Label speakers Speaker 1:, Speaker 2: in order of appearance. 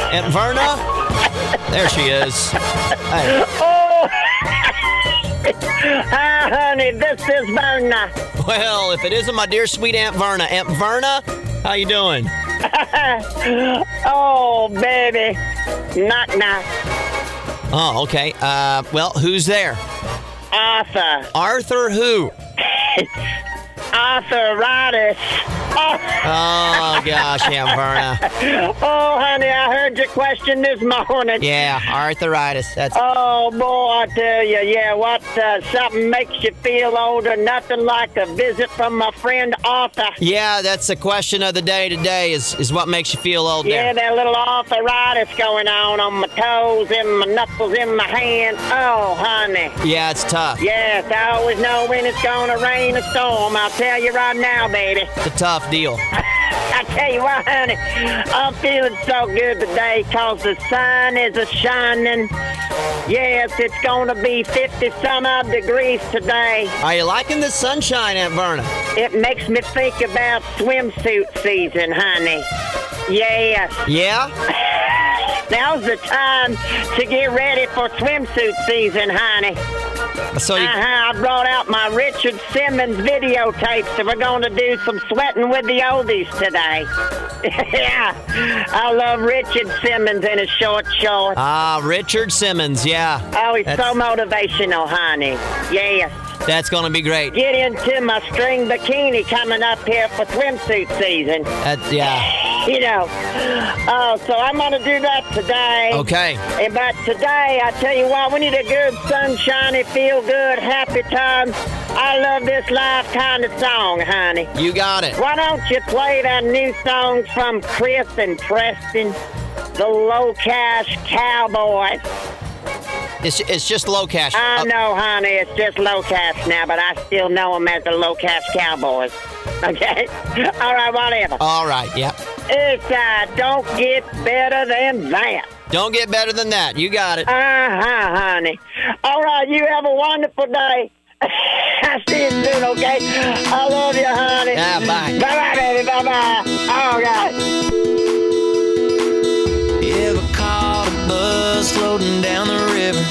Speaker 1: Aunt Verna? There she is. Hey.
Speaker 2: Oh, hi, honey. This is Verna.
Speaker 1: Well, if it isn't my dear sweet Aunt Verna. Aunt Verna, how you doing?
Speaker 2: Oh, baby. Knock, knock.
Speaker 1: Oh, okay. Well, who's there?
Speaker 2: Arthur.
Speaker 1: Arthur who?
Speaker 2: Arthritis.
Speaker 1: Oh, gosh, Aunt Verna.
Speaker 2: Oh, honey, I heard your question this morning.
Speaker 1: Yeah, arthritis. That's.
Speaker 2: Oh, boy, I tell you, yeah, something makes you feel older, nothing like a visit from my friend Arthur.
Speaker 1: Yeah, that's the question of the day today is what makes you feel old
Speaker 2: Yeah,
Speaker 1: there.
Speaker 2: that little arthritis going on my toes, in my knuckles, in my hand. Oh, honey.
Speaker 1: Yeah, it's tough.
Speaker 2: Yes, I always know when it's going to rain or storm. I'll tell you right now, baby.
Speaker 1: It's a tough deal.
Speaker 2: I tell you what, honey, I'm feeling so good today because the sun is a-shining. Yes, it's going to be 50-some-odd degrees today.
Speaker 1: Are you liking the sunshine, Aunt Verna?
Speaker 2: It makes me think about swimsuit season, honey. Yes.
Speaker 1: Yeah?
Speaker 2: Now's the time to get ready for swimsuit season, honey.
Speaker 1: So you,
Speaker 2: I brought out my Richard Simmons videotapes, so we're going to do some sweating with the oldies today. Yeah, I love Richard Simmons in his short shorts.
Speaker 1: Richard Simmons, yeah.
Speaker 2: Oh, he's so motivational, honey. Yes.
Speaker 1: That's going to be great.
Speaker 2: Get into my string bikini coming up here for swimsuit season.
Speaker 1: Yeah.
Speaker 2: You know. Oh, so I'm going to do that today.
Speaker 1: Okay.
Speaker 2: But today, I tell you what, we need a good, sunshiny, feel-good, happy time. I love this live kind of song, honey.
Speaker 1: You got it.
Speaker 2: Why don't you play that new song from Chris and Preston, the Low Cash Cowboys?
Speaker 1: It's just Low Cash.
Speaker 2: I know, honey, it's just Low Cash now, but I still know them as the Low Cash Cowboys. Okay? All right, whatever.
Speaker 1: All right, yep.
Speaker 2: It's don't get better than that.
Speaker 1: Don't get better than that. You got it.
Speaker 2: Honey. All right, you have a wonderful day. I'll see you soon, okay? I love you, honey.
Speaker 1: Yeah, bye.
Speaker 2: Bye-bye, baby, bye-bye. Oh, God.